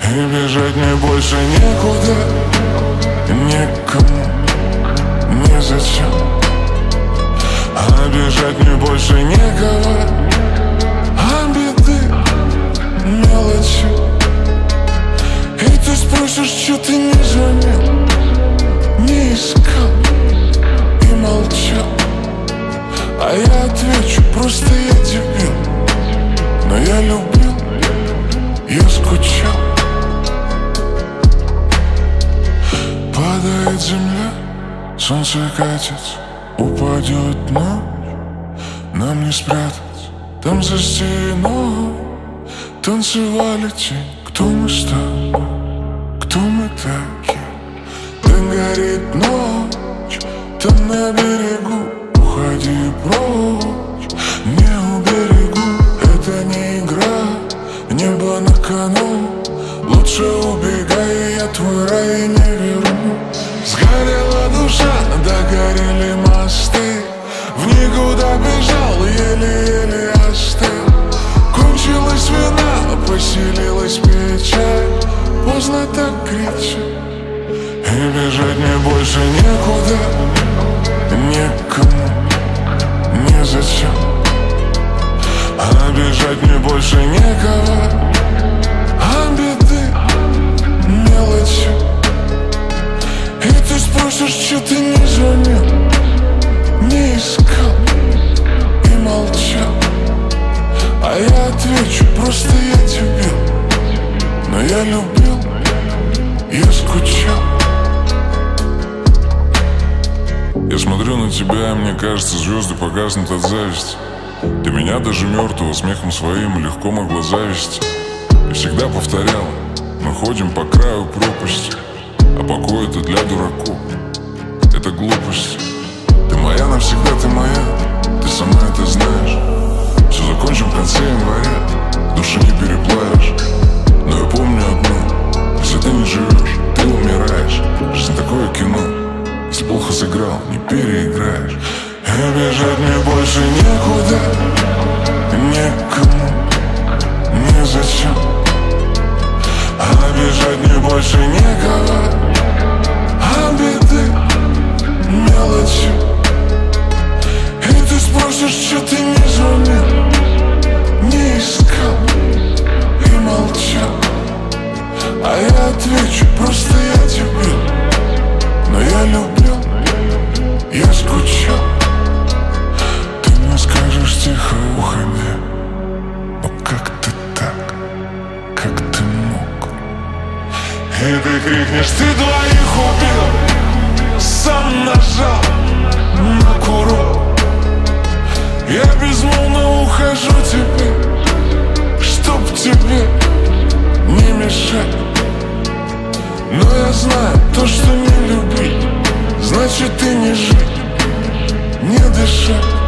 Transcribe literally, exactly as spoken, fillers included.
И бежать мне больше некуда, никому, незачем. А бежать мне больше некого, а беды, мелочи. И ты спросишь, что ты не звонил, не искал и молчал. А я отвечу, просто я дебил. Но я любил, я скучал. Падает земля, солнце катится, упадет ночь, нам не спрятаться. Там за стеной танцевали тень. Кто мы с тобой, кто мы такие? Там горит ночь, там на берегу. Уходи прочь, не уберегу. Это не игра, небо на кону. Лучше убегай, я твой рай не верну. Сгорела душа, догорели мосты. В никуда бежал, еле-еле остыл. Кончилась вина, поселилась печаль. Поздно так кричать. И бежать мне больше некуда, никому, незачем. А бежать мне больше некого, а беды, мелочи. И ты спросишь, что ты не звонил, не искал и молчал. А я отвечу, просто я дебил. Но я любил, я скучал. Я смотрю на тебя, и мне кажется, звезды погаснут от зависти. Ты меня даже мертвого смехом своим легко могла завести. И всегда повторяла, мы ходим по краю пропасти. А покой это для дураков, это глупость. Ты моя навсегда, ты моя, ты сама это знаешь. Все закончим в конце января, души не переплавишь. Но я помню одно, если ты не живешь, ты умираешь. Жизнь такое кино, если плохо сыграл, не переиграешь. И бежать мне больше некуда, никому, незачем. А бежать мне больше некого, а беды, мелочи. И ты спросишь, что ты не звонил, не искал и молчал. А я отвечу, просто я дебил. Но я любил, я скучал. Ты мне скажешь тихо, уходи. Но как ты так, как ты мог? И ты крикнешь, ты двоих убил, сам нажал на курок. Я безмолвно ухожу теперь, чтоб тебе не мешать. Но я знаю, то, что не любить, значит и не жить, не дышать.